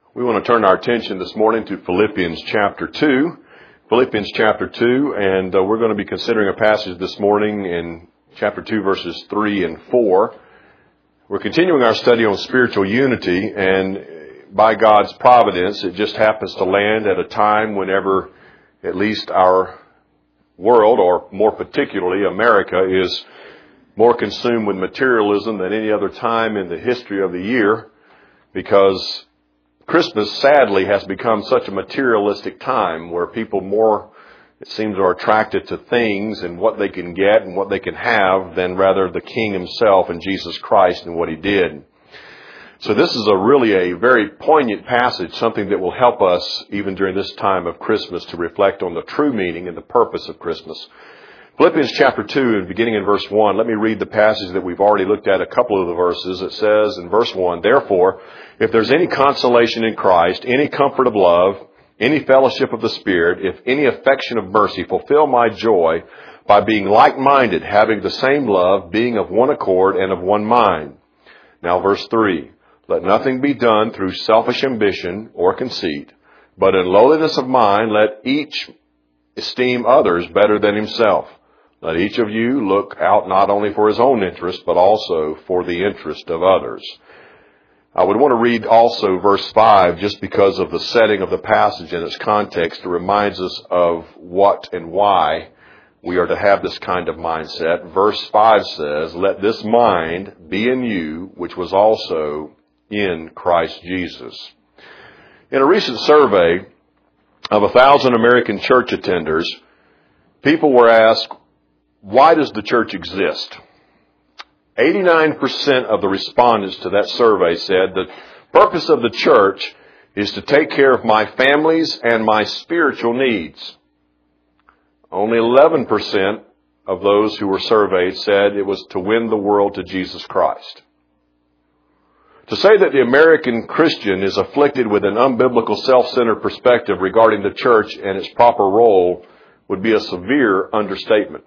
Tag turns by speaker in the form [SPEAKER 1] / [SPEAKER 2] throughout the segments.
[SPEAKER 1] We want to turn our attention this morning to Philippians chapter 2. Philippians chapter 2, and we're going to be considering a passage this morning in chapter 2, verses 3 and 4. We're continuing our study on spiritual unity, and by God's providence, it just happens to land at a time whenever at least our world, or more particularly America, is more consumed with materialism than any other time in the history of the year, because Christmas, sadly, has become such a materialistic time where people more, it seems, are attracted to things and what they can get and what they can have than rather the King himself and Jesus Christ and what he did. So this is really a very poignant passage, something that will help us even during this time of Christmas to reflect on the true meaning and the purpose of Christmas. Philippians chapter 2, beginning in verse 1, let me read the passage that we've already looked at, a couple of the verses. It says in verse 1, "Therefore, if there's any consolation in Christ, any comfort of love, any fellowship of the Spirit, if any affection of mercy, fulfill my joy by being like-minded, having the same love, being of one accord and of one mind." Now verse 3, "Let nothing be done through selfish ambition or conceit, but in lowliness of mind let each esteem others better than himself. Let each of you look out not only for his own interest, but also for the interest of others." I would want to read also verse 5 just because of the setting of the passage and its context. It reminds us of what and why we are to have this kind of mindset. Verse 5 says, "Let this mind be in you, which was also in Christ Jesus." In a recent survey of 1,000 American church attenders, people were asked, why does the church exist? 89% of the respondents to that survey said the purpose of the church is to take care of my family's and my spiritual needs. Only 11% of those who were surveyed said it was to win the world to Jesus Christ. To say that the American Christian is afflicted with an unbiblical self-centered perspective regarding the church and its proper role would be a severe understatement.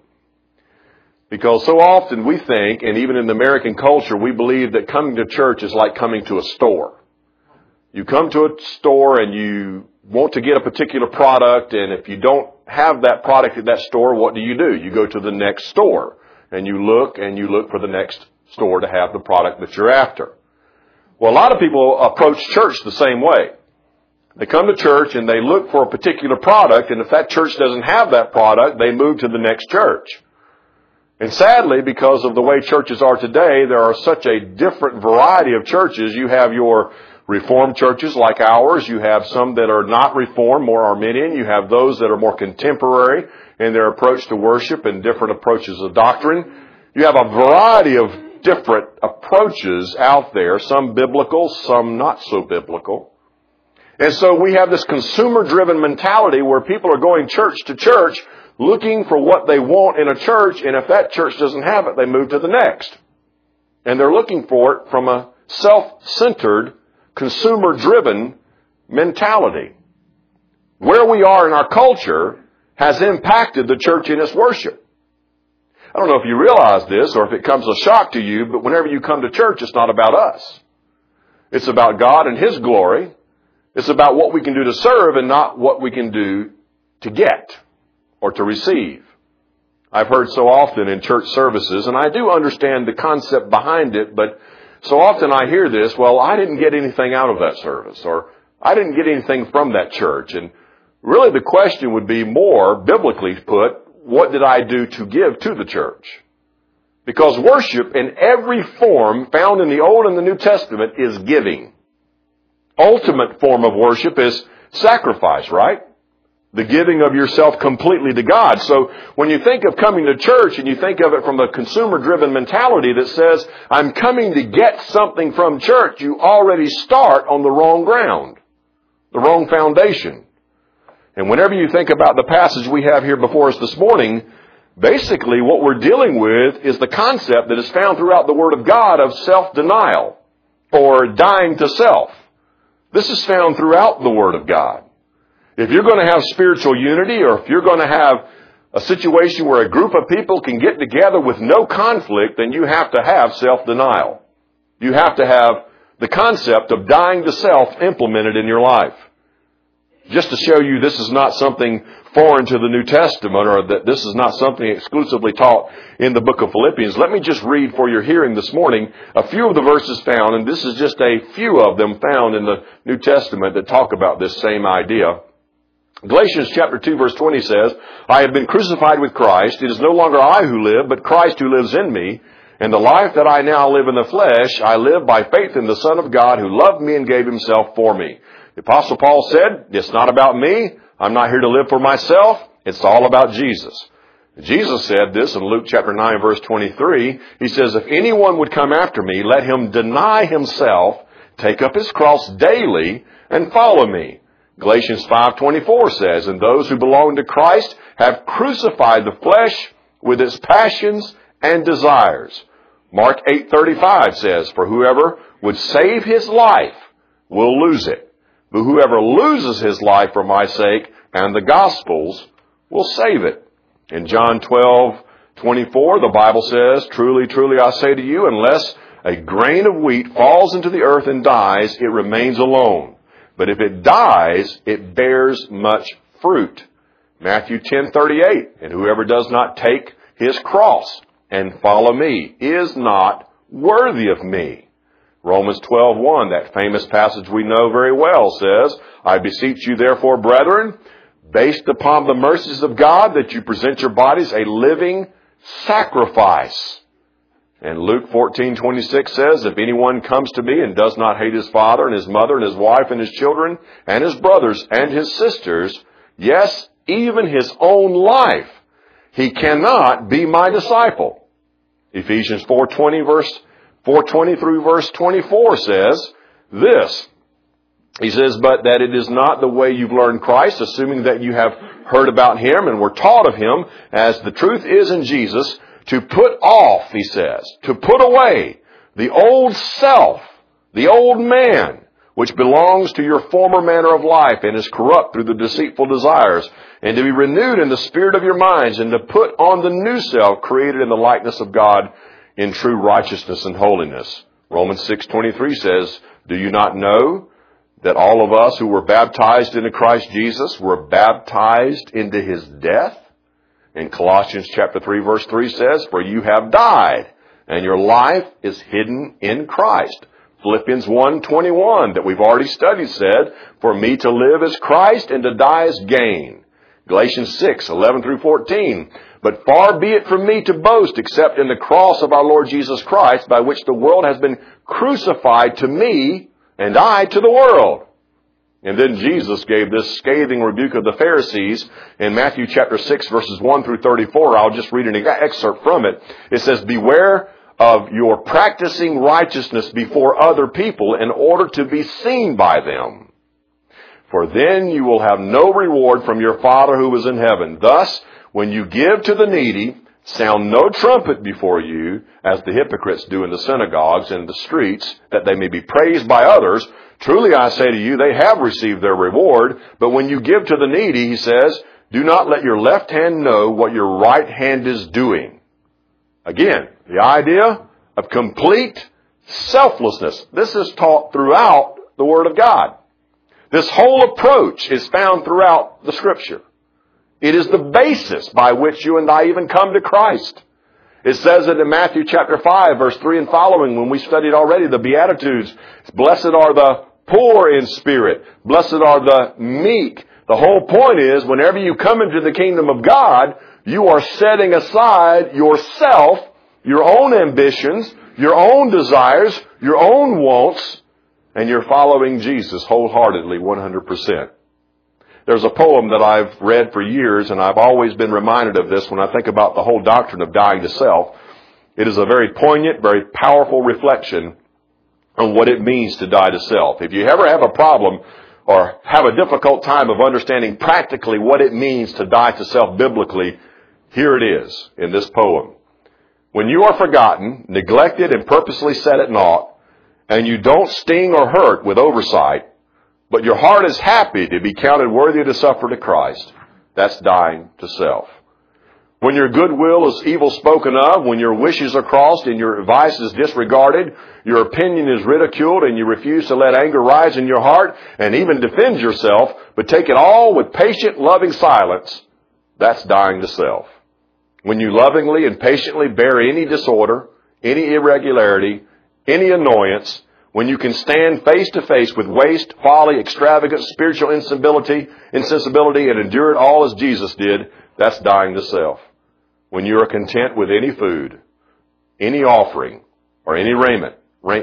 [SPEAKER 1] Because so often we think, and even in the American culture, we believe that coming to church is like coming to a store. You come to a store and you want to get a particular product, and if you don't have that product at that store, what do? You go to the next store, and you look for the next store to have the product that you're after. Well, a lot of people approach church the same way. They come to church and they look for a particular product, and if that church doesn't have that product, they move to the next church. And sadly, because of the way churches are today, there are such a different variety of churches. You have your Reformed churches like ours. You have some that are not Reformed, more Arminian. You have those that are more contemporary in their approach to worship and different approaches of doctrine. You have a variety of different approaches out there, some biblical, some not so biblical. And so we have this consumer-driven mentality where people are going church to church looking for what they want in a church, and if that church doesn't have it, they move to the next. And they're looking for it from a self-centered, consumer-driven mentality. Where we are in our culture has impacted the church in its worship. I don't know if you realize this or if it comes as a shock to you, but whenever you come to church, it's not about us. It's about God and His glory. It's about what we can do to serve and not what we can do to get or to receive. I've heard so often in church services, and I do understand the concept behind it, but so often I hear this, well, I didn't get anything out of that service, or I didn't get anything from that church. And really the question would be more biblically put, what did I do to give to the church? Because worship in every form found in the Old and the New Testament is giving. Ultimate form of worship is sacrifice, right? The giving of yourself completely to God. So when you think of coming to church and you think of it from a consumer-driven mentality that says, I'm coming to get something from church, you already start on the wrong ground, the wrong foundation. And whenever you think about the passage we have here before us this morning, basically what we're dealing with is the concept that is found throughout the Word of God of self-denial or dying to self. This is found throughout the Word of God. If you're going to have spiritual unity, or if you're going to have a situation where a group of people can get together with no conflict, then you have to have self-denial. You have to have the concept of dying to self implemented in your life. Just to show you this is not something foreign to the New Testament, or that this is not something exclusively taught in the book of Philippians, let me just read for your hearing this morning a few of the verses found, and this is just a few of them found in the New Testament that talk about this same idea. Galatians chapter 2 verse 20 says, I have been crucified with Christ. It is no longer I who live, but Christ who lives in me. And the life that I now live in the flesh, I live by faith in the Son of God who loved me and gave himself for me. The Apostle Paul said, it's not about me. I'm not here to live for myself. It's all about Jesus. Jesus said this in Luke chapter 9 verse 23. He says, if anyone would come after me, let him deny himself, take up his cross daily, and follow me. Galatians 5:24 says, and those who belong to Christ have crucified the flesh with its passions and desires. Mark 8:35 says, for whoever would save his life will lose it. But whoever loses his life for my sake and the gospel's will save it. In John 12:24, the Bible says, truly, truly, I say to you, unless a grain of wheat falls into the earth and dies, it remains alone. But if it dies, it bears much fruit. Matthew 10:38, and whoever does not take his cross and follow me is not worthy of me. Romans 12:1, that famous passage we know very well, says, I beseech you therefore, brethren, based upon the mercies of God, that you present your bodies a living sacrifice. And Luke 14:26 says, if anyone comes to me and does not hate his father and his mother and his wife and his children and his brothers and his sisters, yes, even his own life, he cannot be my disciple. Ephesians 4:20 through verse 24 says this. He says, but that it is not the way you've learned Christ, assuming that you have heard about him and were taught of him, as the truth is in Jesus, to put off, he says, to put away the old self, the old man, which belongs to your former manner of life and is corrupt through the deceitful desires, and to be renewed in the spirit of your minds, and to put on the new self created in the likeness of God in true righteousness and holiness. Romans 6:23 says, do you not know that all of us who were baptized into Christ Jesus were baptized into his death? And Colossians chapter 3 verse 3 says, for you have died, and your life is hidden in Christ. Philippians 1:21 that we've already studied said, for me to live is Christ and to die is gain. Galatians 6:11 through 14, but far be it from me to boast except in the cross of our Lord Jesus Christ, by which the world has been crucified to me and I to the world. And then Jesus gave this scathing rebuke of the Pharisees in Matthew chapter 6 verses 1 through 34. I'll just read an excerpt from it. It says, beware of your practicing righteousness before other people in order to be seen by them. For then you will have no reward from your Father who is in heaven. Thus, when you give to the needy, sound no trumpet before you, as the hypocrites do in the synagogues and in the streets, that they may be praised by others. Truly I say to you, they have received their reward. But when you give to the needy, he says, do not let your left hand know what your right hand is doing. Again, the idea of complete selflessness. This is taught throughout the Word of God. This whole approach is found throughout the Scripture. It is the basis by which you and I even come to Christ. It says it in Matthew chapter 5, verse 3 and following, when we studied already the Beatitudes. Blessed are the poor in spirit. Blessed are the meek. The whole point is, whenever you come into the kingdom of God, you are setting aside yourself, your own ambitions, your own desires, your own wants, and you're following Jesus wholeheartedly, 100%. There's a poem that I've read for years, and I've always been reminded of this when I think about the whole doctrine of dying to self. It is a very poignant, very powerful reflection on what it means to die to self. If you ever have a problem or have a difficult time of understanding practically what it means to die to self biblically, here it is in this poem. When you are forgotten, neglected, and purposely set at naught, and you don't sting or hurt with oversight, but your heart is happy to be counted worthy to suffer to Christ, that's dying to self. When your goodwill is evil spoken of, when your wishes are crossed and your advice is disregarded, your opinion is ridiculed and you refuse to let anger rise in your heart and even defend yourself, but take it all with patient, loving silence, that's dying to self. When you lovingly and patiently bear any disorder, any irregularity, any annoyance, when you can stand face to face with waste, folly, extravagance, spiritual insensibility, and endure it all as Jesus did, that's dying to self. When you are content with any food, any offering, or any raiment,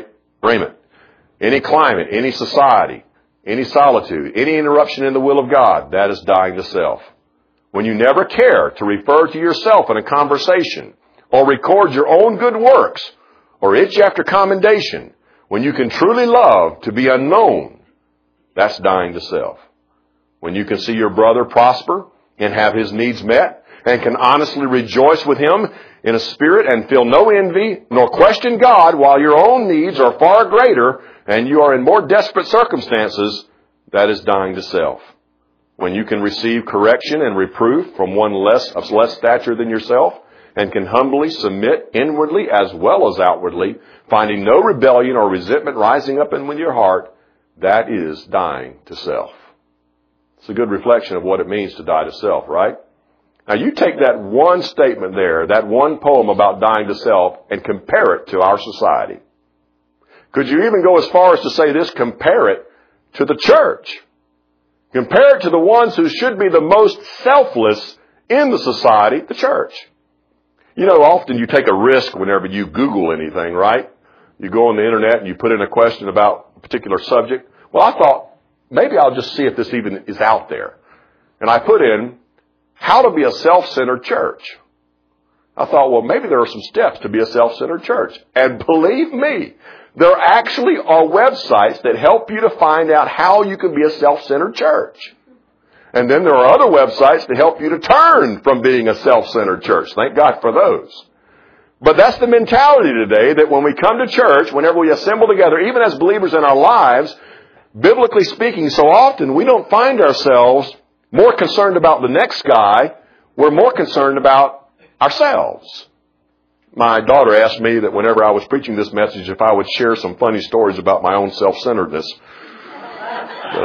[SPEAKER 1] any climate, any society, any solitude, any interruption in the will of God, that is dying to self. When you never care to refer to yourself in a conversation, or record your own good works, or itch after commendation, when you can truly love to be unknown, that's dying to self. When you can see your brother prosper and have his needs met, and can honestly rejoice with him in a spirit and feel no envy, nor question God while your own needs are far greater and you are in more desperate circumstances, that is dying to self. When you can receive correction and reproof from one of less stature than yourself, and can humbly submit inwardly as well as outwardly, finding no rebellion or resentment rising up in your heart, that is dying to self. It's a good reflection of what it means to die to self, right? Now you take that one statement there, that one poem about dying to self, and compare it to our society. Could you even go as far as to say this, compare it to the church? Compare it to the ones who should be the most selfless in the society, the church. You know, often you take a risk whenever you Google anything, right? You go on the internet and you put in a question about a particular subject. Well, I thought, maybe I'll just see if this even is out there. And I put in, how to be a self-centered church. I thought, well, maybe there are some steps to be a self-centered church. And believe me, there actually are websites that help you to find out how you can be a self-centered church. And then there are other websites to help you to turn from being a self-centered church. Thank God for those. But that's the mentality today, that when we come to church, whenever we assemble together, even as believers in our lives, biblically speaking, so often we don't find ourselves more concerned about the next guy. We're more concerned about ourselves. My daughter asked me that whenever I was preaching this message, if I would share some funny stories about my own self-centeredness. But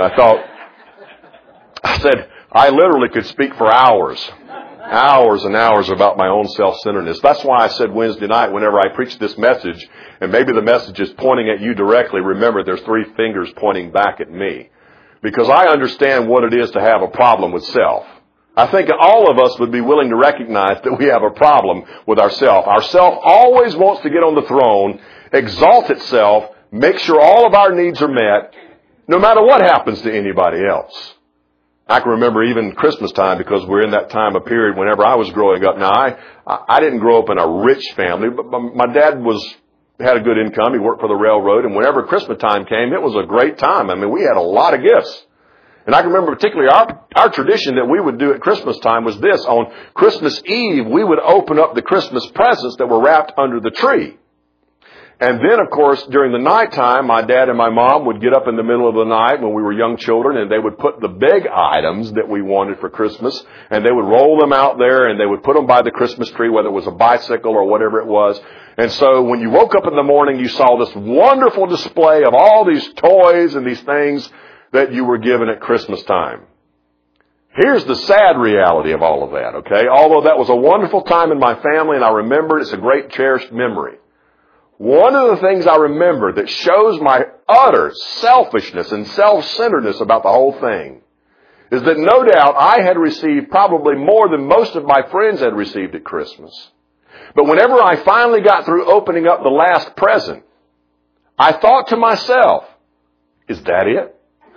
[SPEAKER 1] I said, I literally could speak for hours and hours about my own self-centeredness. That's why I said Wednesday night, whenever I preached this message, and maybe the message is pointing at you directly, remember there's 3 fingers pointing back at me. Because I understand what it is to have a problem with self. I think all of us would be willing to recognize that we have a problem with ourself. Ourself always wants to get on the throne, exalt itself, make sure all of our needs are met, no matter what happens to anybody else. I can remember even Christmas time, because we're in that time of period whenever I was growing up. Now, I didn't grow up in a rich family, but my dad had a good income. He worked for the railroad, and whenever Christmas time came, it was a great time. I mean, we had a lot of gifts. And I can remember particularly our tradition that we would do at Christmas time was this. On Christmas Eve, we would open up the Christmas presents that were wrapped under the tree. And then, of course, during the nighttime, my dad and my mom would get up in the middle of the night when we were young children, and they would put the big items that we wanted for Christmas, and they would roll them out there, and they would put them by the Christmas tree, whether it was a bicycle or whatever it was. And so when you woke up in the morning, you saw this wonderful display of all these toys and these things that you were given at Christmas time. Here's the sad reality of all of that, okay? Although that was a wonderful time in my family, and I remember it's a great cherished memory. One of the things I remember that shows my utter selfishness and self-centeredness about the whole thing is that no doubt I had received probably more than most of my friends had received at Christmas. But whenever I finally got through opening up the last present, I thought to myself, is that it?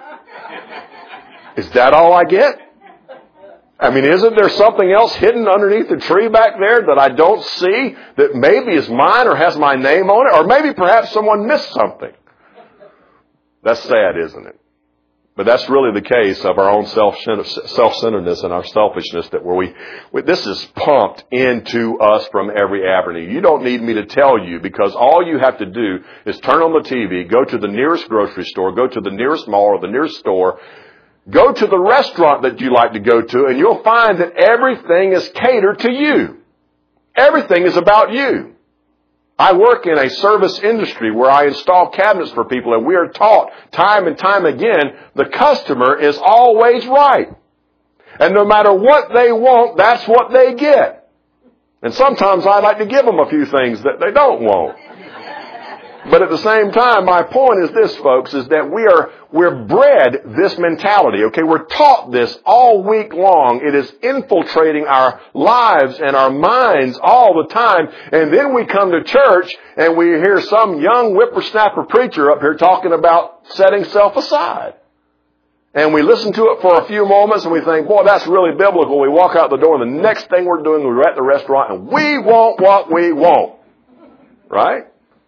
[SPEAKER 1] Is that all I get? I mean, isn't there something else hidden underneath the tree back there that I don't see that maybe is mine or has my name on it? Or maybe perhaps someone missed something. That's sad, isn't it? But that's really the case of our own self-centeredness and our selfishness, that this is pumped into us from every avenue. You don't need me to tell you, because all you have to do is turn on the TV, go to the nearest grocery store, go to the nearest mall or the nearest store, Go to the restaurant that you like to go to, and you'll find that everything is catered to you. Everything is about you. I work in a service industry where I install cabinets for people, and we are taught time and time again, the customer is always right. And no matter what they want, that's what they get. And sometimes I like to give them a few things that they don't want. But at the same time, my point is this, folks, is that we're bred this mentality, okay? We're taught this all week long. It is infiltrating our lives and our minds all the time. And then we come to church and we hear some young whippersnapper preacher up here talking about setting self aside. And we listen to it for a few moments and we think, boy, that's really biblical. We walk out the door and the next thing we're doing, we're at the restaurant and we want what we want. Right?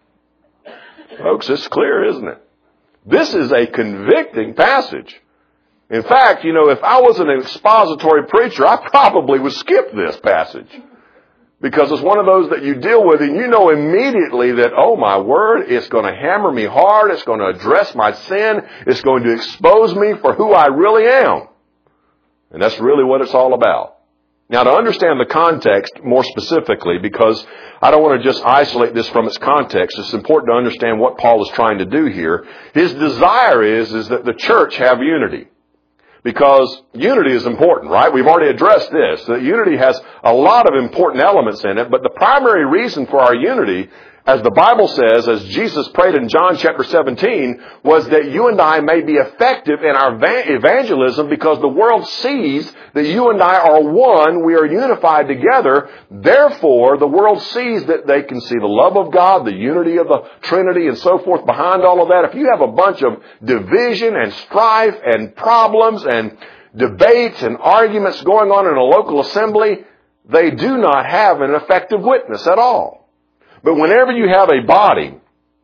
[SPEAKER 1] Folks, it's clear, isn't it? This is a convicting passage. In fact, if I was an expository preacher, I probably would skip this passage. Because it's one of those that you deal with and you know immediately that, oh my word, it's going to hammer me hard. It's going to address my sin. It's going to expose me for who I really am. And that's really what it's all about. Now, to understand the context more specifically, because I don't want to just isolate this from its context, it's important to understand what Paul is trying to do here. His desire is that the church have unity. Because unity is important, right? We've already addressed this. That unity has a lot of important elements in it, but the primary reason for our unity, as the Bible says, as Jesus prayed in John chapter 17, was that you and I may be effective in our evangelism because the world sees that you and I are one, we are unified together. Therefore, the world sees that they can see the love of God, the unity of the Trinity, and so forth behind all of that. If you have a bunch of division and strife and problems and debates and arguments going on in a local assembly, they do not have an effective witness at all. But whenever you have a body,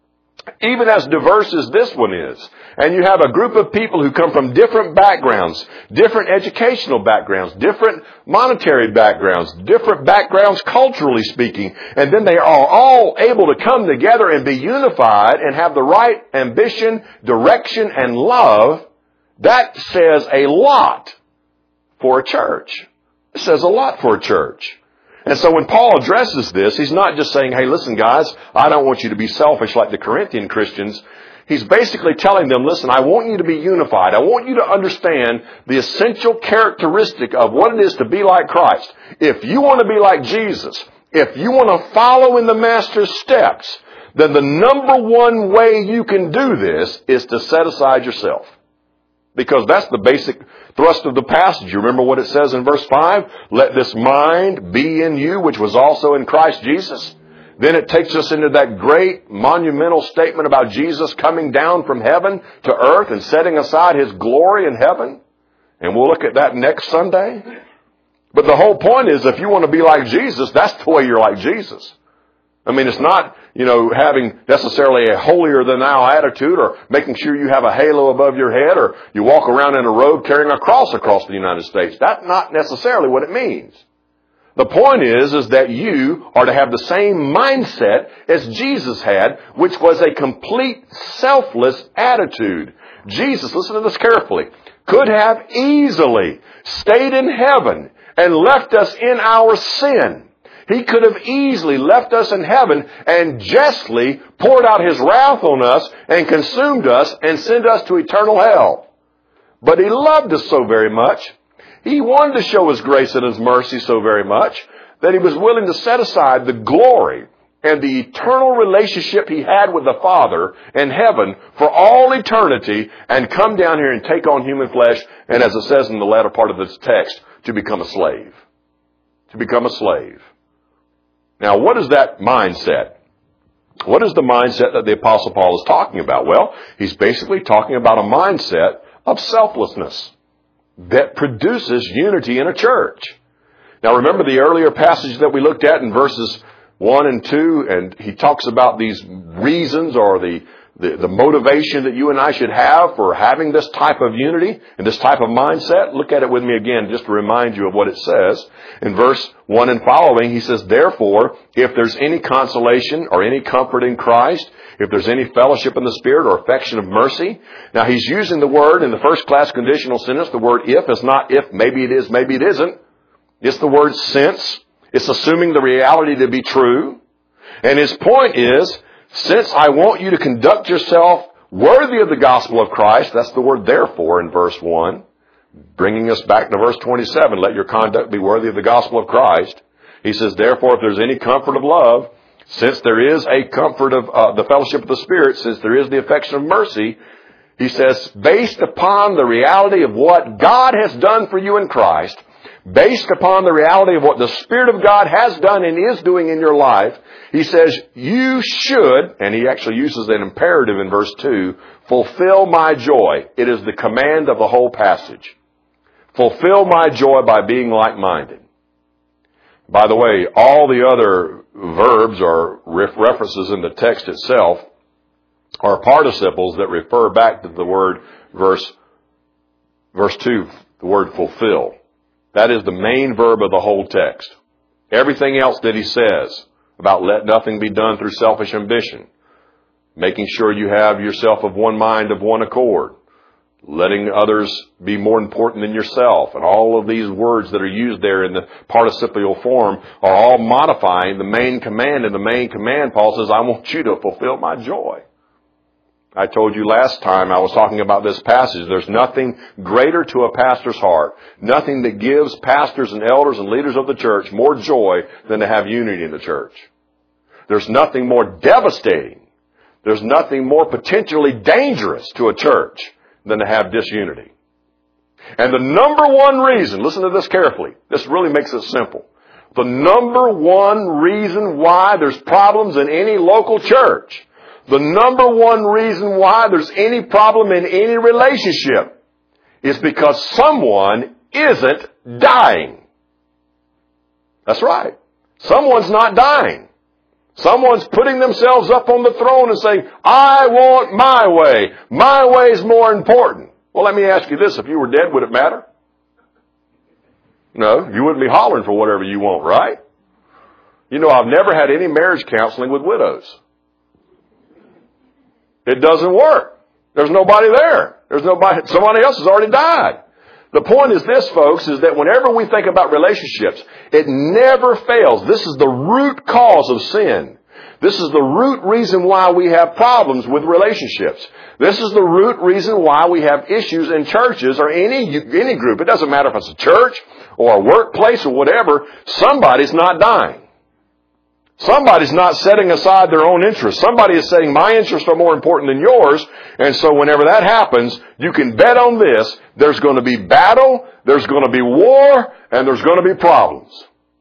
[SPEAKER 1] even as diverse as this one is, and you have a group of people who come from different backgrounds, different educational backgrounds, different monetary backgrounds, different backgrounds culturally speaking, and then they are all able to come together and be unified and have the right ambition, direction, and love, that says a lot for a church. It says a lot for a church. And so when Paul addresses this, he's not just saying, hey, listen, guys, I don't want you to be selfish like the Corinthian Christians. He's basically telling them, listen, I want you to be unified. I want you to understand the essential characteristic of what it is to be like Christ. If you want to be like Jesus, if you want to follow in the Master's steps, then the number one way you can do this is to set aside yourself. Because that's the basic thrust of the passage. You remember what it says in verse 5? Let this mind be in you, which was also in Christ Jesus. Then it takes us into that great monumental statement about Jesus coming down from heaven to earth and setting aside His glory in heaven. And we'll look at that next Sunday. But the whole point is, if you want to be like Jesus, that's the way you're like Jesus. I mean, it's not, having necessarily a holier than thou attitude or making sure you have a halo above your head or you walk around in a robe carrying a cross across the United States. That's not necessarily what it means. The point is that you are to have the same mindset as Jesus had, which was a complete selfless attitude. Jesus, listen to this carefully, could have easily stayed in heaven and left us in our sin. He could have easily left us in heaven and justly poured out His wrath on us and consumed us and sent us to eternal hell. But He loved us so very much. He wanted to show His grace and His mercy so very much that He was willing to set aside the glory and the eternal relationship He had with the Father in heaven for all eternity and come down here and take on human flesh and, as it says in the latter part of this text, to become a slave. To become a slave. Now, what is that mindset? What is the mindset that the Apostle Paul is talking about? Well, he's basically talking about a mindset of selflessness that produces unity in a church. Now, remember the earlier passage that we looked at in verses 1 and 2, and he talks about these reasons or the the motivation that you and I should have for having this type of unity and this type of mindset? Look at it with me again just to remind you of what it says. In verse 1 and following, he says, therefore, if there's any consolation or any comfort in Christ, if there's any fellowship in the Spirit or affection of mercy. Now, he's using the word in the first class conditional sentence. The word if is not if, maybe it is, maybe it isn't. It's the word since. It's assuming the reality to be true. And his point is, since I want you to conduct yourself worthy of the gospel of Christ, that's the word therefore in verse 1, bringing us back to verse 27, let your conduct be worthy of the gospel of Christ. He says, therefore, if there's any comfort of love, since there is a comfort of the fellowship of the Spirit, since there is the affection of mercy, he says, based upon the reality of what God has done for you in Christ, based upon the reality of what the Spirit of God has done and is doing in your life, he says, you should, and he actually uses an imperative in verse 2, fulfill my joy. It is the command of the whole passage. Fulfill my joy by being like-minded. By the way, all the other verbs or references in the text itself are participles that refer back to the word verse 2, the word fulfill. That is the main verb of the whole text. Everything else that he says about let nothing be done through selfish ambition, making sure you have yourself of one mind, of one accord, letting others be more important than yourself, and all of these words that are used there in the participial form are all modifying the main command. And the main command, Paul says, I want you to fulfill my joy. I told you last time I was talking about this passage, there's nothing greater to a pastor's heart, nothing that gives pastors and elders and leaders of the church more joy than to have unity in the church. There's nothing more devastating, there's nothing more potentially dangerous to a church than to have disunity. And the number one reason, listen to this carefully, this really makes it simple. The number one reason why there's problems in any local church, the number one reason why there's any problem in any relationship is because someone isn't dying. That's right. Someone's not dying. Someone's putting themselves up on the throne and saying, I want my way. My way is more important. Well, let me ask you this. If you were dead, would it matter? No, you wouldn't be hollering for whatever you want, right? You know, I've never had any marriage counseling with widows. It doesn't work. There's nobody there. There's nobody. Somebody else has already died. The point is this, folks, is that whenever we think about relationships, it never fails. This is the root cause of sin. This is the root reason why we have problems with relationships. This is the root reason why we have issues in churches or any group. It doesn't matter if it's a church or a workplace or whatever. Somebody's not dying. Somebody's not setting aside their own interests. Somebody is saying, my interests are more important than yours. And so whenever that happens, you can bet on this. There's going to be battle, there's going to be war, and there's going to be problems.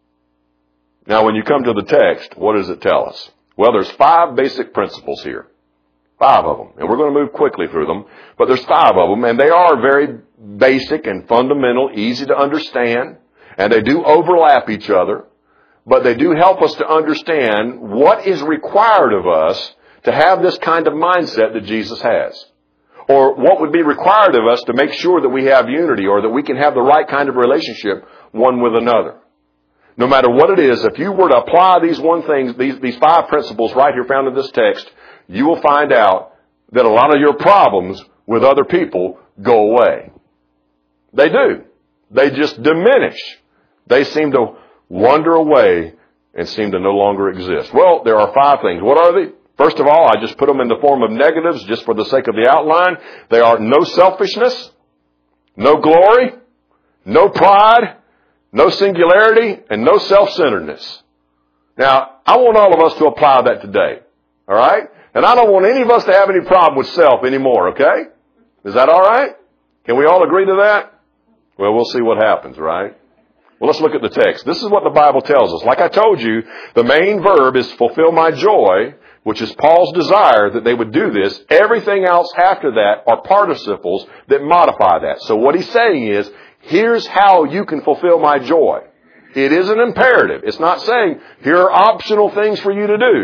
[SPEAKER 1] Now, when you come to the text, what does it tell us? Well, there's 5 basic principles here. 5 of them. And we're going to move quickly through them. But there's 5 of them, and they are very basic and fundamental, easy to understand. And they do overlap each other. But they do help us to understand what is required of us to have this kind of mindset that Jesus has. Or what would be required of us to make sure that we have unity or that we can have the right kind of relationship one with another. No matter what it is, if you were to apply these 5 principles right here found in this text, you will find out that a lot of your problems with other people go away. They do. They just diminish. They seem to wander away and seem to no longer exist. Well, there are 5 things. What are they? First of all, I just put them in the form of negatives just for the sake of the outline. They are no selfishness, no glory, no pride, no singularity, and no self-centeredness. Now, I want all of us to apply that today. All right? And I don't want any of us to have any problem with self anymore, okay? Is that all right? Can we all agree to that? Well, we'll see what happens, right? Well, let's look at the text. This is what the Bible tells us. Like I told you, the main verb is fulfill my joy, which is Paul's desire that they would do this. Everything else after that are participles that modify that. So what he's saying is, here's how you can fulfill my joy. It is an imperative. It's not saying, here are optional things for you to do.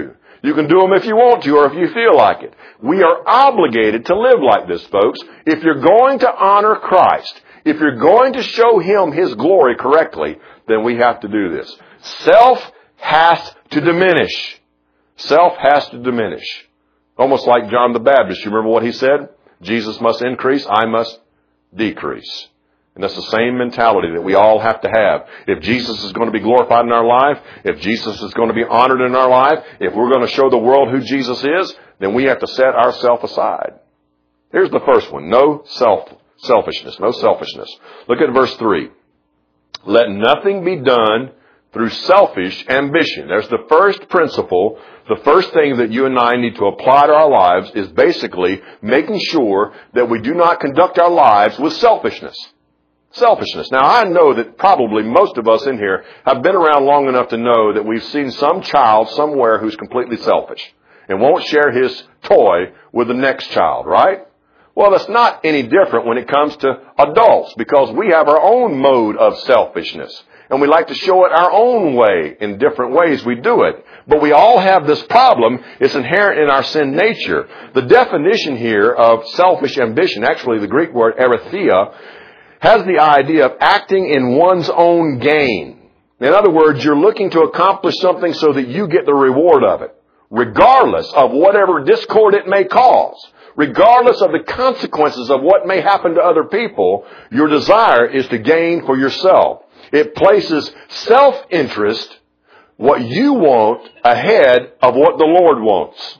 [SPEAKER 1] You can do them if you want to or if you feel like it. We are obligated to live like this, folks. If you're going to honor Christ, if you're going to show Him His glory correctly, then we have to do this. Self has to diminish. Self has to diminish. Almost like John the Baptist. You remember what he said? Jesus must increase, I must decrease. And that's the same mentality that we all have to have. If Jesus is going to be glorified in our life, if Jesus is going to be honored in our life, if we're going to show the world who Jesus is, then we have to set ourselves aside. Here's the first one. No selfishness. No selfishness. Look at verse 3. Let nothing be done through selfish ambition. There's the first principle. The first thing that you and I need to apply to our lives is basically making sure that we do not conduct our lives with selfishness. Selfishness. Now, I know that probably most of us in here have been around long enough to know that we've seen some child somewhere who's completely selfish and won't share his toy with the next child, right? Well, that's not any different when it comes to adults because we have our own mode of selfishness. And we like to show it our own way in different ways we do it. But we all have this problem. It's inherent in our sin nature. The definition here of selfish ambition, actually the Greek word erythia, has the idea of acting in one's own gain. In other words, you're looking to accomplish something so that you get the reward of it, regardless of whatever discord it may cause. Regardless of the consequences of what may happen to other people, your desire is to gain for yourself. It places self-interest, what you want, ahead of what the Lord wants.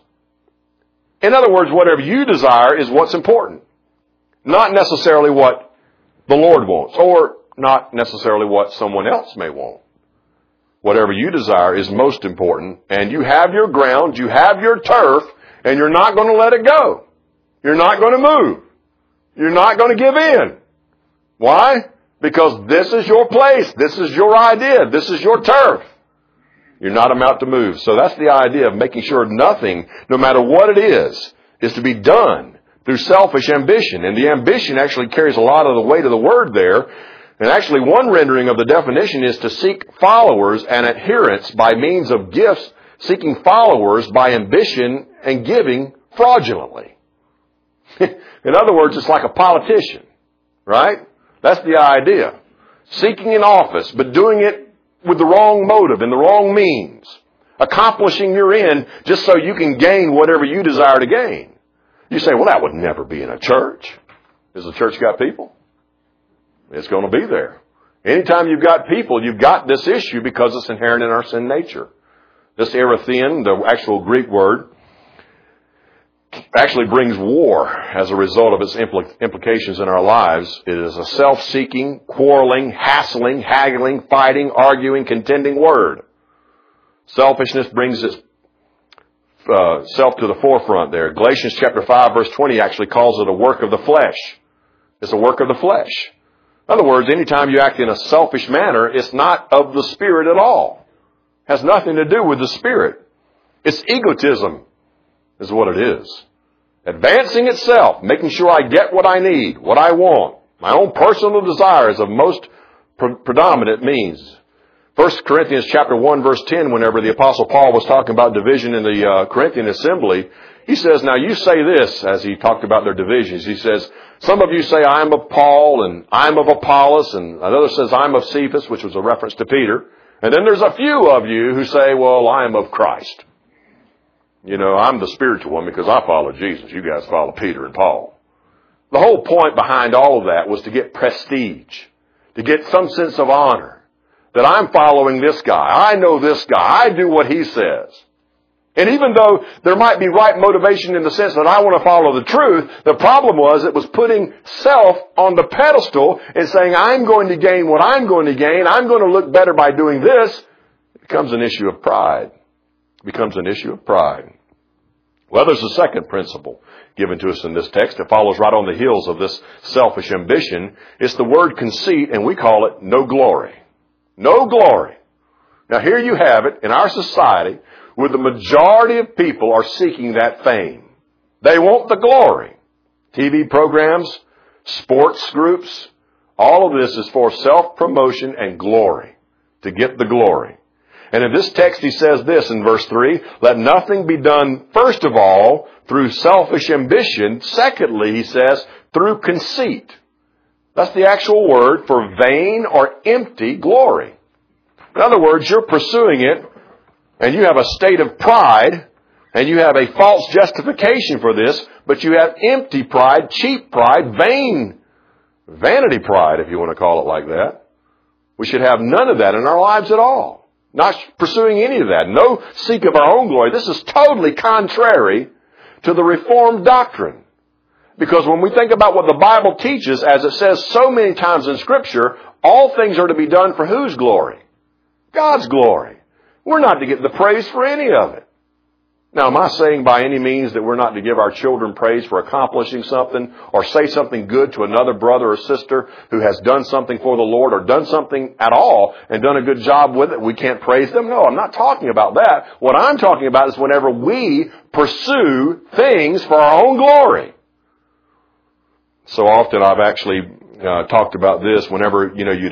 [SPEAKER 1] In other words, whatever you desire is what's important. Not necessarily what the Lord wants, or not necessarily what someone else may want. Whatever you desire is most important, and you have your ground, you have your turf, and you're not going to let it go. You're not going to move. You're not going to give in. Why? Because this is your place. This is your idea. This is your turf. You're not about to move. So that's the idea of making sure nothing, no matter what it is to be done through selfish ambition. And the ambition actually carries a lot of the weight of the word there. And actually one rendering of the definition is to seek followers and adherents by means of gifts, seeking followers by ambition and giving fraudulently. In other words, it's like a politician, right? That's the idea. Seeking an office, but doing it with the wrong motive and the wrong means. Accomplishing your end just so you can gain whatever you desire to gain. You say, well, that would never be in a church. Has the church got people? It's going to be there. Anytime you've got people, you've got this issue because it's inherent in our sin nature. This erythein, the actual Greek word, actually brings war as a result of its implications in our lives. It is a self-seeking, quarreling, hassling, haggling, fighting, arguing, contending word. Selfishness brings its self to the forefront there. Galatians chapter 5 verse 20 actually calls it a work of the flesh. It's a work of the flesh. In other words, anytime you act in a selfish manner, it's not of the Spirit at all. It has nothing to do with the Spirit. It's egotism is what it is. Advancing itself, making sure I get what I need, what I want. My own personal desires of most predominant means. 1 Corinthians chapter 1 verse 10, whenever the Apostle Paul was talking about division in the Corinthian assembly, he says, now you say this, as he talked about their divisions. He says, some of you say I'm of Paul and I'm of Apollos, and another says I'm of Cephas, which was a reference to Peter. And then there's a few of you who say, well, I'm of Christ. You know, I'm the spiritual one because I follow Jesus. You guys follow Peter and Paul. The whole point behind all of that was to get prestige, to get some sense of honor. That I'm following this guy. I know this guy. I do what he says. And even though there might be right motivation in the sense that I want to follow the truth, the problem was it was putting self on the pedestal and saying, I'm going to gain what I'm going to gain. I'm going to look better by doing this. It becomes an issue of pride. It becomes an issue of pride. Well, there's a second principle given to us in this text. It follows right on the heels of this selfish ambition. It's the word conceit, and we call it no glory. No glory. Now here you have it in our society where the majority of people are seeking that fame. They want the glory. TV programs, sports groups, all of this is for self-promotion and glory, to get the glory. And in this text he says this in verse 3, let nothing be done, first of all, through selfish ambition. Secondly, he says, through conceit. That's the actual word for vain or empty glory. In other words, you're pursuing it, and you have a state of pride, and you have a false justification for this, but you have empty pride, cheap pride, vanity pride, if you want to call it like that. We should have none of that in our lives at all. Not pursuing any of that. No seek of our own glory. This is totally contrary to the Reformed doctrine. Because when we think about what the Bible teaches, as it says so many times in Scripture, all things are to be done for whose glory? God's glory. We're not to get the praise for any of it. Now, am I saying by any means that we're not to give our children praise for accomplishing something or say something good to another brother or sister who has done something for the Lord or done something at all and done a good job with it? We can't praise them? No, I'm not talking about that. What I'm talking about is whenever we pursue things for our own glory. So often I've actually talked about this whenever,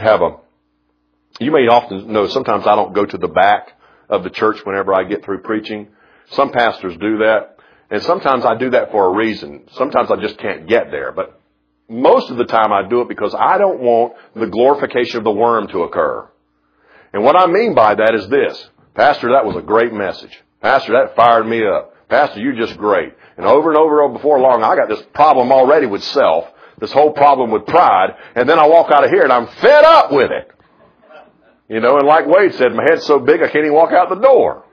[SPEAKER 1] you may often know sometimes I don't go to the back of the church whenever I get through preaching. Some pastors do that, and sometimes I do that for a reason. Sometimes I just can't get there, but most of the time I do it because I don't want the glorification of the worm to occur. And what I mean by that is this: Pastor, that was a great message. Pastor, that fired me up. Pastor, you're just great. And over before long, I got this problem already with self, this whole problem with pride, and then I walk out of here and I'm fed up with it. And like Wade said, my head's so big I can't even walk out the door.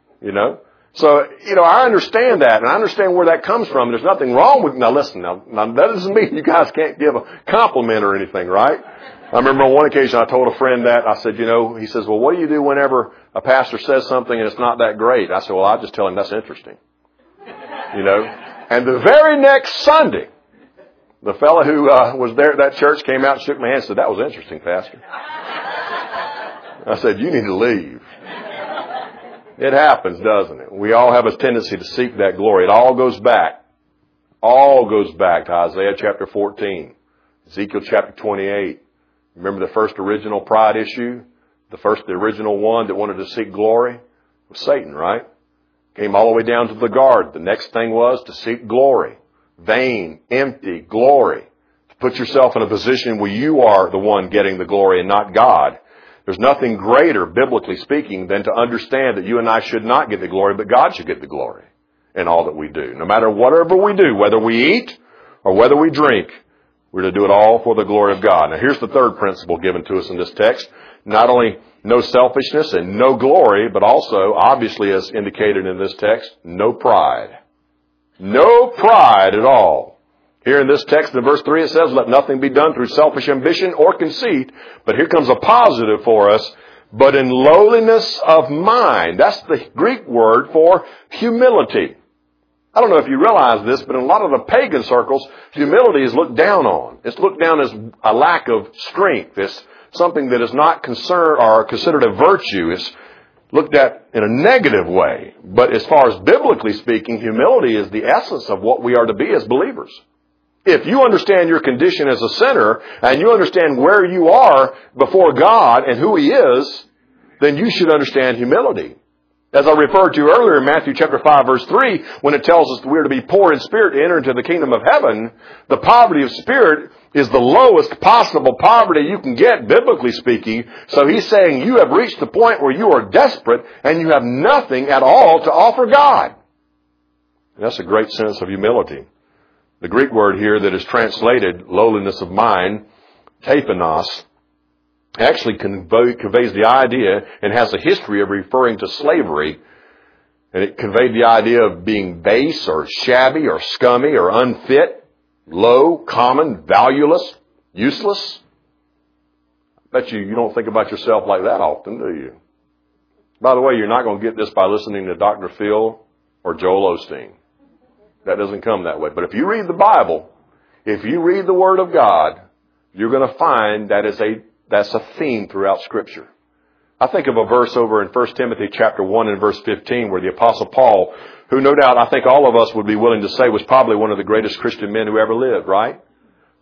[SPEAKER 1] So, I understand that, and I understand where that comes from. There's nothing wrong with, now listen, now that doesn't mean you guys can't give a compliment or anything, right? I remember on one occasion I told a friend that, I said, he says, well, what do you do whenever a pastor says something and it's not that great? I said, well, I just tell him that's interesting. And the very next Sunday, the fellow who was there at that church came out and shook my hand and said, that was interesting, Pastor. I said, you need to leave. It happens, doesn't it? We all have a tendency to seek that glory. It all goes back to Isaiah chapter 14, Ezekiel chapter 28. Remember the first original pride issue? The original one that wanted to seek glory was Satan, right? Came all the way down to the garden. The next thing was to seek glory. Vain, empty glory. To put yourself in a position where you are the one getting the glory and not God. There's nothing greater, biblically speaking, than to understand that you and I should not get the glory, but God should get the glory in all that we do. No matter whatever we do, whether we eat or whether we drink, we're to do it all for the glory of God. Now here's the third principle given to us in this text. Not only no selfishness and no glory, but also, obviously as indicated in this text, no pride. No pride at all. Here in this text, in verse 3, it says, let nothing be done through selfish ambition or conceit. But here comes a positive for us. But in lowliness of mind. That's the Greek word for humility. I don't know if you realize this, but in a lot of the pagan circles, humility is looked down on. It's looked down as a lack of strength. It's something that is not concerned or considered a virtue. It's looked at in a negative way. But as far as biblically speaking, humility is the essence of what we are to be as believers. If you understand your condition as a sinner and you understand where you are before God and who He is, then you should understand humility. As I referred to earlier in Matthew chapter 5 verse 3, when it tells us that we are to be poor in spirit to enter into the kingdom of heaven, the poverty of spirit is the lowest possible poverty you can get, biblically speaking. So He's saying you have reached the point where you are desperate and you have nothing at all to offer God. And that's a great sense of humility. The Greek word here that is translated lowliness of mind, taphanos, actually conveys the idea and has a history of referring to slavery. And it conveyed the idea of being base or shabby or scummy or unfit, low, common, valueless, useless. I bet you don't think about yourself like that often, do you? By the way, you're not going to get this by listening to Dr. Phil or Joel Osteen. That doesn't come that way. But if you read the Bible, if you read the Word of God, you're going to find that's a theme throughout Scripture. I think of a verse over in 1 Timothy chapter 1 and verse 15 where the Apostle Paul, who no doubt I think all of us would be willing to say was probably one of the greatest Christian men who ever lived, right?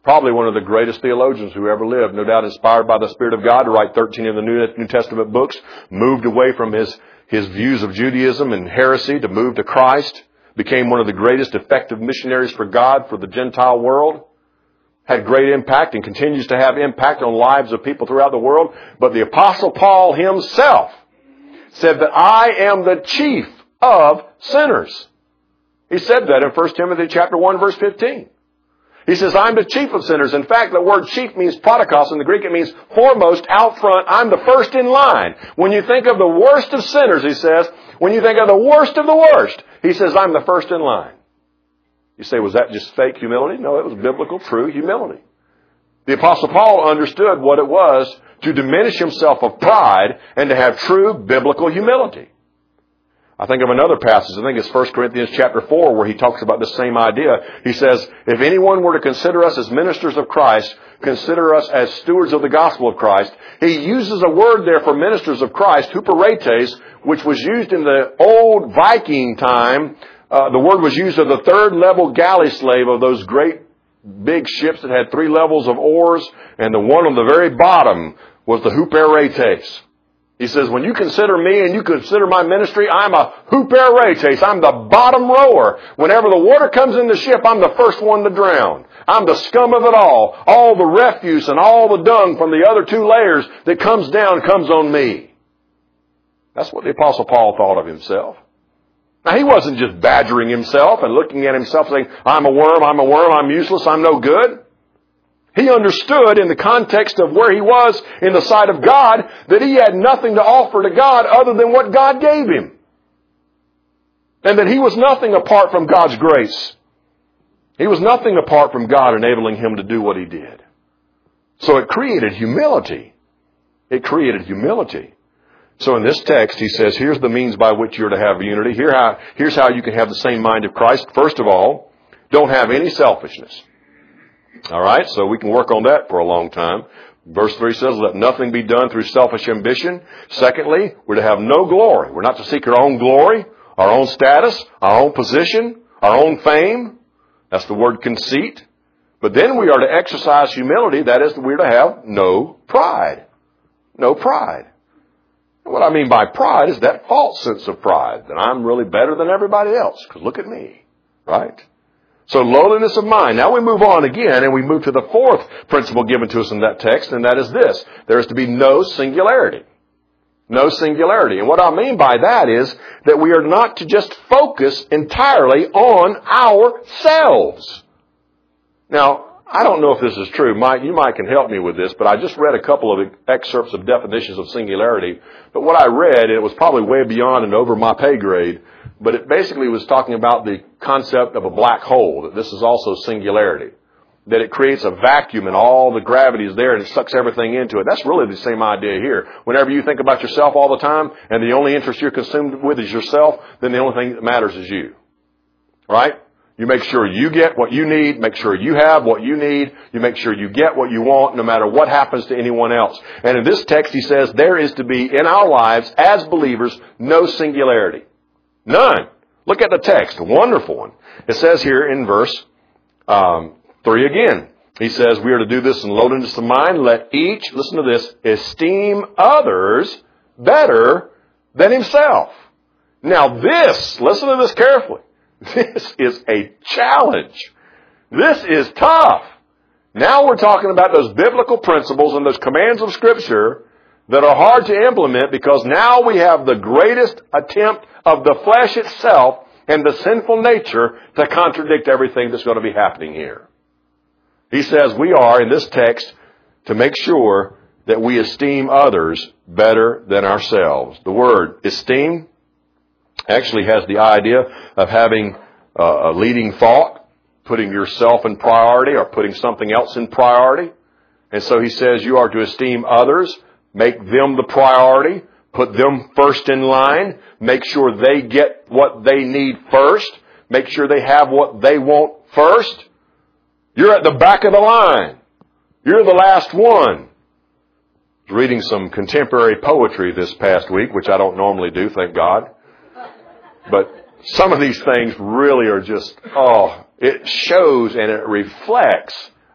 [SPEAKER 1] Probably one of the greatest theologians who ever lived, no doubt inspired by the Spirit of God to write 13 of the New Testament books, moved away from his views of Judaism and heresy to move to Christ, became one of the greatest effective missionaries for God for the Gentile world, had great impact and continues to have impact on lives of people throughout the world. But the Apostle Paul himself said that I am the chief of sinners. He said that in 1 Timothy chapter 1, verse 15. He says, I'm the chief of sinners. In fact, the word chief means protokos. In the Greek, it means foremost, out front. I'm the first in line. When you think of the worst of sinners, he says, when you think of the worst of the worst, he says, I'm the first in line. You say, was that just fake humility? No, it was biblical, true humility. The Apostle Paul understood what it was to diminish himself of pride and to have true biblical humility. I think of another passage, I think it's 1 Corinthians chapter 4, where he talks about the same idea. He says, if anyone were to consider us as ministers of Christ, consider us as stewards of the gospel of Christ. He uses a word there for ministers of Christ, huperetes, which was used in the old Viking time. The word was used of the third level galley slave of those great big ships that had 3 levels of oars, and the one on the very bottom was the huperetes. He says, when you consider me and you consider my ministry, I'm a huperetes. I'm the bottom rower. Whenever the water comes in the ship, I'm the first one to drown. I'm the scum of it all. All the refuse and all the dung from the other 2 layers that comes down comes on me. That's what the Apostle Paul thought of himself. Now, he wasn't just badgering himself and looking at himself saying, I'm a worm, I'm useless, I'm no good. He understood in the context of where he was in the sight of God that he had nothing to offer to God other than what God gave him. And that he was nothing apart from God's grace. He was nothing apart from God enabling him to do what he did. So it created humility. It created humility. So in this text, he says, here's the means by which you're to have unity. Here's how you can have the same mind of Christ. First of all, don't have any selfishness. All right, so we can work on that for a long time. Verse 3 says, let nothing be done through selfish ambition. Secondly, we're to have no glory. We're not to seek our own glory, our own status, our own position, our own fame. That's the word conceit. But then we are to exercise humility. That is, we're to have no pride. No pride. And what I mean by pride is that false sense of pride, that I'm really better than everybody else, because look at me, right? So lowliness of mind. Now we move on again, and we move to the 4th principle given to us in that text, and that is this. There is to be no singularity. No singularity. And what I mean by that is that we are not to just focus entirely on ourselves. Now, I don't know if this is true. You might can help me with this, but I just read a couple of excerpts of definitions of singularity. But what I read, and it was probably way beyond and over my pay grade, but it basically was talking about the concept of a black hole, that this is also singularity. That it creates a vacuum and all the gravity is there and it sucks everything into it. That's really the same idea here. Whenever you think about yourself all the time and the only interest you're consumed with is yourself, then the only thing that matters is you. Right? You make sure you get what you need, make sure you have what you need, you make sure you get what you want no matter what happens to anyone else. And in this text he says there is to be in our lives as believers no singularity. None. Look at the text, a wonderful one. It says here in verse 3 again. He says we are to do this in lowliness of mind. Let each, listen to this, esteem others better than himself. Now this, listen to this carefully. This is a challenge. This is tough. Now we're talking about those biblical principles and those commands of Scripture that are hard to implement because now we have the greatest attempt of the flesh itself and the sinful nature to contradict everything that's going to be happening here. He says we are, in this text, to make sure that we esteem others better than ourselves. The word esteem actually has the idea of having a leading thought, putting yourself in priority or putting something else in priority. And so he says you are to esteem others, make them the priority, put them first in line, make sure they get what they need first, make sure they have what they want first. You're at the back of the line. You're the last one. I was reading some contemporary poetry this past week, which I don't normally do, thank God. But some of these things really are just, it shows and it reflects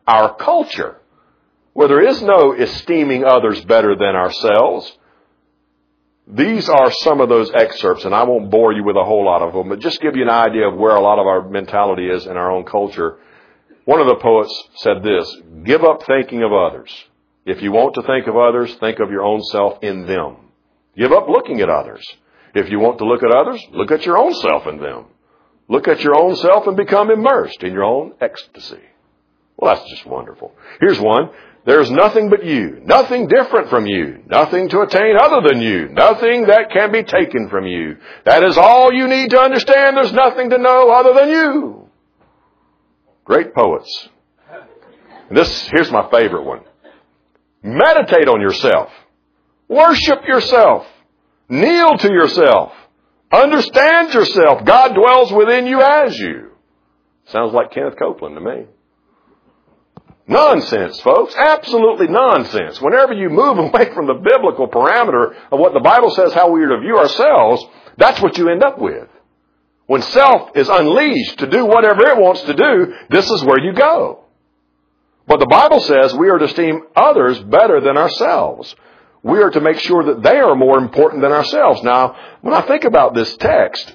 [SPEAKER 1] our culture, where there is no esteeming others better than ourselves. These are some of those excerpts, and I won't bore you with a whole lot of them, but just give you an idea of where a lot of our mentality is in our own culture. One of the poets said this: give up thinking of others. If you want to think of others, think of your own self in them. Give up looking at others. If you want to look at others, look at your own self in them. Look at your own self and become immersed in your own ecstasy. Well, that's just wonderful. Here's one. There's nothing but you, nothing different from you, nothing to attain other than you, nothing that can be taken from you. That is all you need to understand. There's nothing to know other than you. Great poets. Here's my favorite one. Meditate on yourself. Worship yourself. Kneel to yourself. Understand yourself. God dwells within you as you. Sounds like Kenneth Copeland to me. Nonsense, folks. Absolutely nonsense. Whenever you move away from the biblical parameter of what the Bible says how we are to view ourselves, that's what you end up with. When self is unleashed to do whatever it wants to do, this is where you go. But the Bible says we are to esteem others better than ourselves. We are to make sure that they are more important than ourselves. Now, when I think about this text,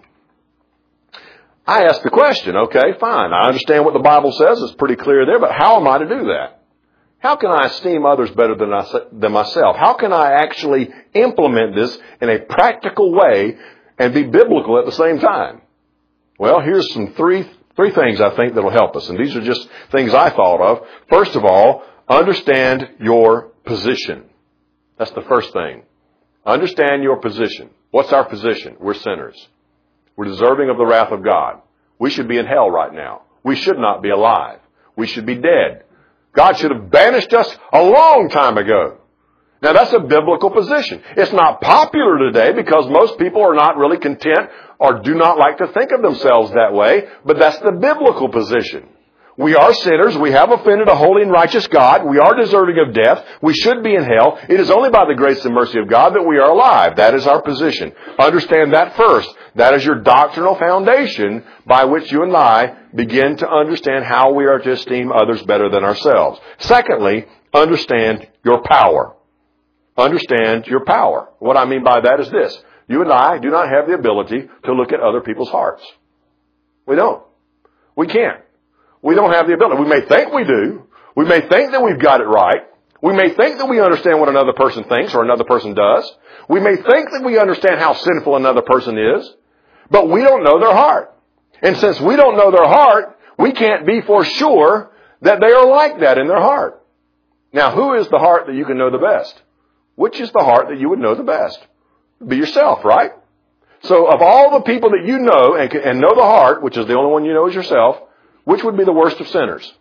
[SPEAKER 1] I ask the question, okay, fine. I understand what the Bible says. It's pretty clear there, but how am I to do that? How can I esteem others better than myself? How can I actually implement this in a practical way and be biblical at the same time? Well, here's some three things I think that will help us. And these are just things I thought of. First of all, understand your position. That's the first thing. Understand your position. What's our position? We're sinners. We're deserving of the wrath of God. We should be in hell right now. We should not be alive. We should be dead. God should have banished us a long time ago. Now that's a biblical position. It's not popular today because most people are not really content or do not like to think of themselves that way, but that's the biblical position. We are sinners. We have offended a holy and righteous God. We are deserving of death. We should be in hell. It is only by the grace and mercy of God that we are alive. That is our position. Understand that first. That is your doctrinal foundation by which you and I begin to understand how we are to esteem others better than ourselves. Secondly, understand your power. Understand your power. What I mean by that is this. You and I do not have the ability to look at other people's hearts. We don't. We can't. We don't have the ability. We may think we do. We may think that we've got it right. We may think that we understand what another person thinks or another person does. We may think that we understand how sinful another person is, but we don't know their heart. And since we don't know their heart, we can't be for sure that they are like that in their heart. Now, who is the heart that you can know the best? Which is the heart that you would know the best? Be yourself, right? So of all the people that you know and know the heart, which is the only one you know is yourself, which would be the worst of sinners?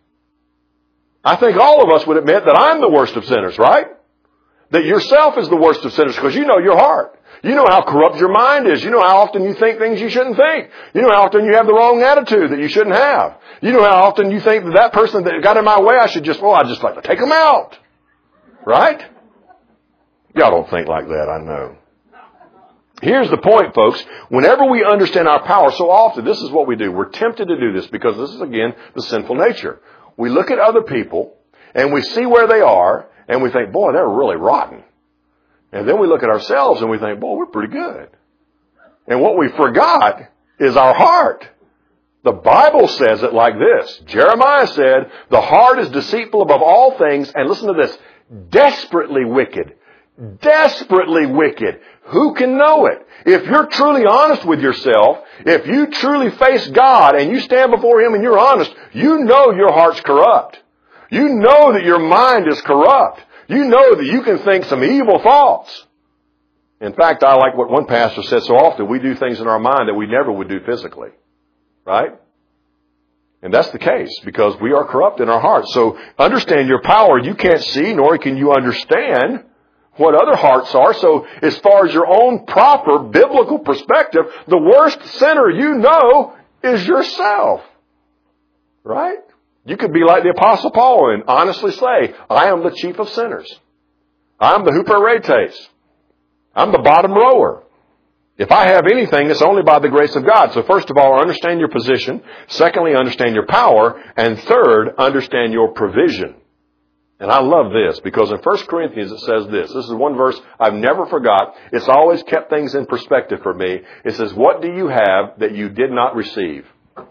[SPEAKER 1] I think all of us would admit that I'm the worst of sinners, right? That yourself is the worst of sinners because you know your heart. You know how corrupt your mind is. You know how often you think things you shouldn't think. You know how often you have the wrong attitude that you shouldn't have. You know how often you think that person that got in my way, I'd just like to take them out. Right? Y'all don't think like that, I know. Here's the point, folks. Whenever we understand our power, so often, this is what we do. We're tempted to do this because this is, again, the sinful nature. We look at other people, and we see where they are, and we think, boy, they're really rotten. And then we look at ourselves, and we think, boy, we're pretty good. And what we forgot is our heart. The Bible says it like this. Jeremiah said, the heart is deceitful above all things, and listen to this, desperately wicked. Desperately wicked. Who can know it? If you're truly honest with yourself, if you truly face God and you stand before Him and you're honest, you know your heart's corrupt. You know that your mind is corrupt. You know that you can think some evil thoughts. In fact, I like what one pastor said so often, we do things in our mind that we never would do physically. Right? And that's the case because we are corrupt in our hearts. So understand your power. You can't see nor can you understand what other hearts are. So as far as your own proper biblical perspective, the worst sinner you know is yourself. Right? You could be like the Apostle Paul and honestly say, I am the chief of sinners. I'm the huperetes. I'm the bottom rower. If I have anything, it's only by the grace of God. So first of all, understand your position. Secondly, understand your power. And third, understand your provision. And I love this because in 1 Corinthians it says this. This is one verse I've never forgot. It's always kept things in perspective for me. It says, what do you have that you did not receive? And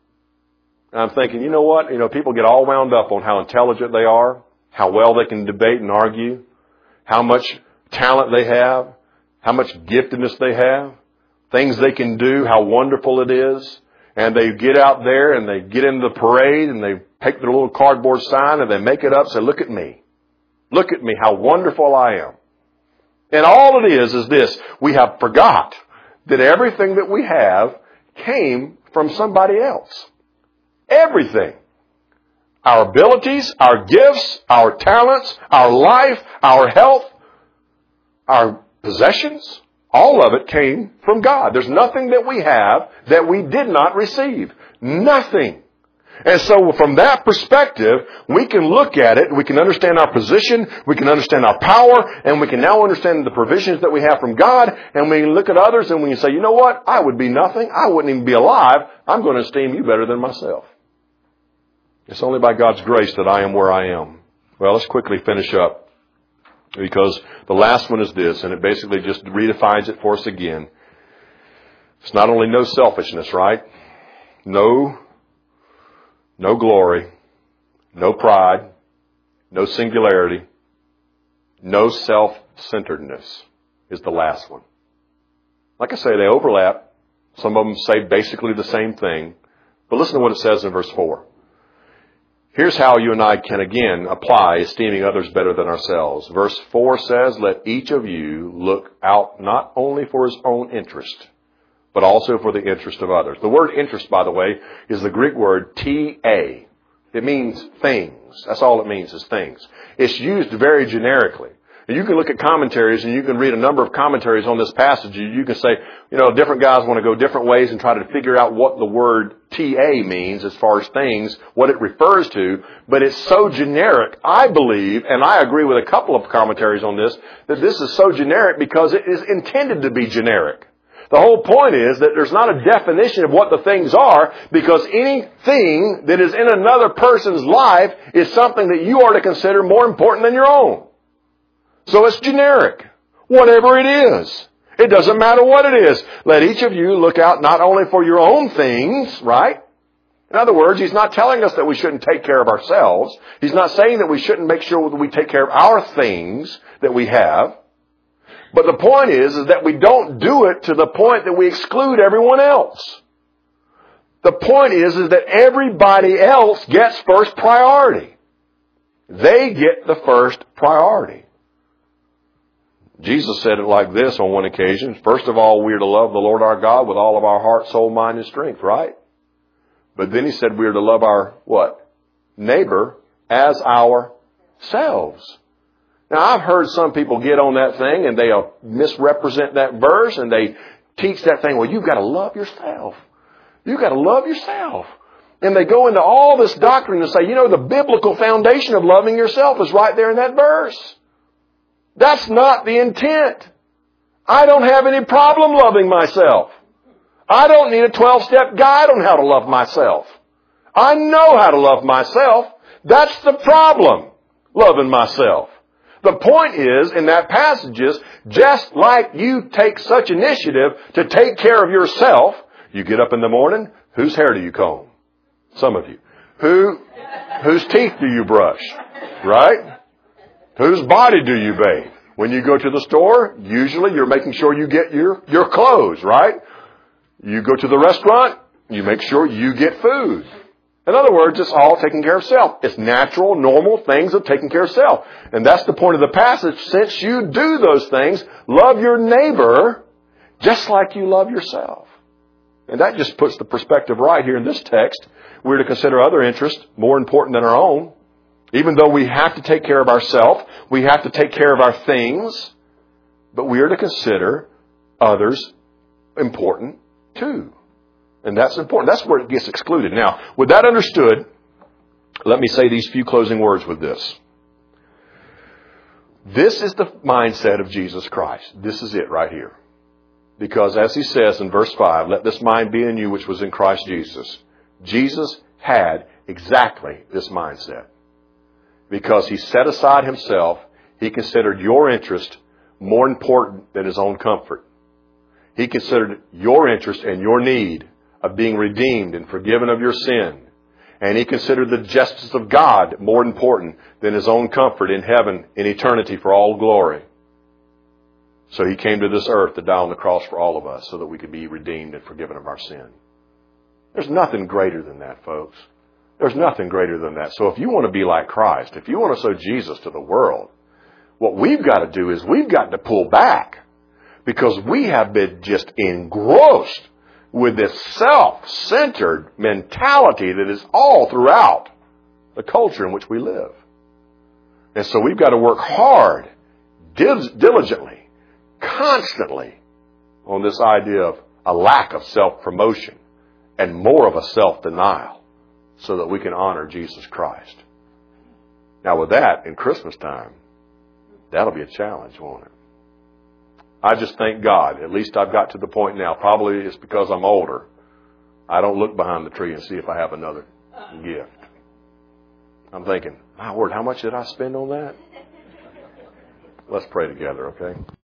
[SPEAKER 1] I'm thinking, you know what? People get all wound up on how intelligent they are, how well they can debate and argue, how much talent they have, how much giftedness they have, things they can do, how wonderful it is. And they get out there and they get into the parade and they take their little cardboard sign and they make it up and say, look at me. Look at me, how wonderful I am. And all it is this. We have forgot that everything that we have came from somebody else. Everything. Our abilities, our gifts, our talents, our life, our health, our possessions, all of it came from God. There's nothing that we have that we did not receive. Nothing. And so from that perspective, we can look at it, we can understand our position, we can understand our power, and we can now understand the provisions that we have from God, and we can look at others and we can say, you know what? I would be nothing. I wouldn't even be alive. I'm going to esteem you better than myself. It's only by God's grace that I am where I am. Well, let's quickly finish up. Because the last one is this, and it basically just redefines it for us again. It's not only no selfishness, right? No glory, no pride, no singularity, no self-centeredness is the last one. Like I say, they overlap. Some of them say basically the same thing. But listen to what it says in verse 4. Here's how you and I can again apply esteeming others better than ourselves. Verse 4 says, let each of you look out not only for his own interest, but also for the interest of others. The word interest, by the way, is the Greek word ta. It means things. That's all it means is things. It's used very generically. And you can look at commentaries and you can read a number of commentaries on this passage. You can say, different guys want to go different ways and try to figure out what the word ta means as far as things, what it refers to. But it's so generic, I believe, and I agree with a couple of commentaries on this, that this is so generic because it is intended to be generic. The whole point is that there's not a definition of what the things are because anything that is in another person's life is something that you are to consider more important than your own. So it's generic. Whatever it is. It doesn't matter what it is. Let each of you look out not only for your own things, right? In other words, he's not telling us that we shouldn't take care of ourselves. He's not saying that we shouldn't make sure that we take care of our things that we have. But the point is that we don't do it to the point that we exclude everyone else. The point is that everybody else gets first priority. They get the first priority. Jesus said it like this on one occasion. First of all, we are to love the Lord our God with all of our heart, soul, mind, and strength, right? But then he said we are to love our, what? Neighbor as ourselves. Now, I've heard some people get on that thing and they misrepresent that verse and they teach that thing, well, you've got to love yourself. You've got to love yourself. And they go into all this doctrine and say, the biblical foundation of loving yourself is right there in that verse. That's not the intent. I don't have any problem loving myself. I don't need a 12-step guide on how to love myself. I know how to love myself. That's the problem, loving myself. The point is, in that passage is, just like you take such initiative to take care of yourself, you get up in the morning, whose hair do you comb? Some of you. Whose teeth do you brush? Right? Whose body do you bathe? When you go to the store, usually you're making sure you get your clothes, right? You go to the restaurant, you make sure you get food. In other words, it's all taking care of self. It's natural, normal things of taking care of self. And that's the point of the passage. Since you do those things, love your neighbor just like you love yourself. And that just puts the perspective right here in this text. We're to consider other interests more important than our own. Even though we have to take care of ourselves, we have to take care of our things, but we are to consider others important too. And that's important. That's where it gets excluded. Now, with that understood, let me say these few closing words with this. This is the mindset of Jesus Christ. This is it right here. Because as he says in verse 5, let this mind be in you which was in Christ Jesus. Jesus had exactly this mindset. Because he set aside himself, he considered your interest more important than his own comfort. He considered your interest and your need of being redeemed and forgiven of your sin. And he considered the justice of God more important than his own comfort in heaven in eternity for all glory. So he came to this earth to die on the cross for all of us so that we could be redeemed and forgiven of our sin. There's nothing greater than that, folks. There's nothing greater than that. So if you want to be like Christ, if you want to show Jesus to the world, what we've got to do is we've got to pull back, because we have been just engrossed with this self-centered mentality that is all throughout the culture in which we live. And so we've got to work hard, diligently, constantly on this idea of a lack of self-promotion and more of a self-denial so that we can honor Jesus Christ. Now with that, in Christmas time, that'll be a challenge, won't it? I just thank God. At least I've got to the point now. Probably it's because I'm older. I don't look behind the tree and see if I have another gift. I'm thinking, my word, how much did I spend on that? Let's pray together, okay?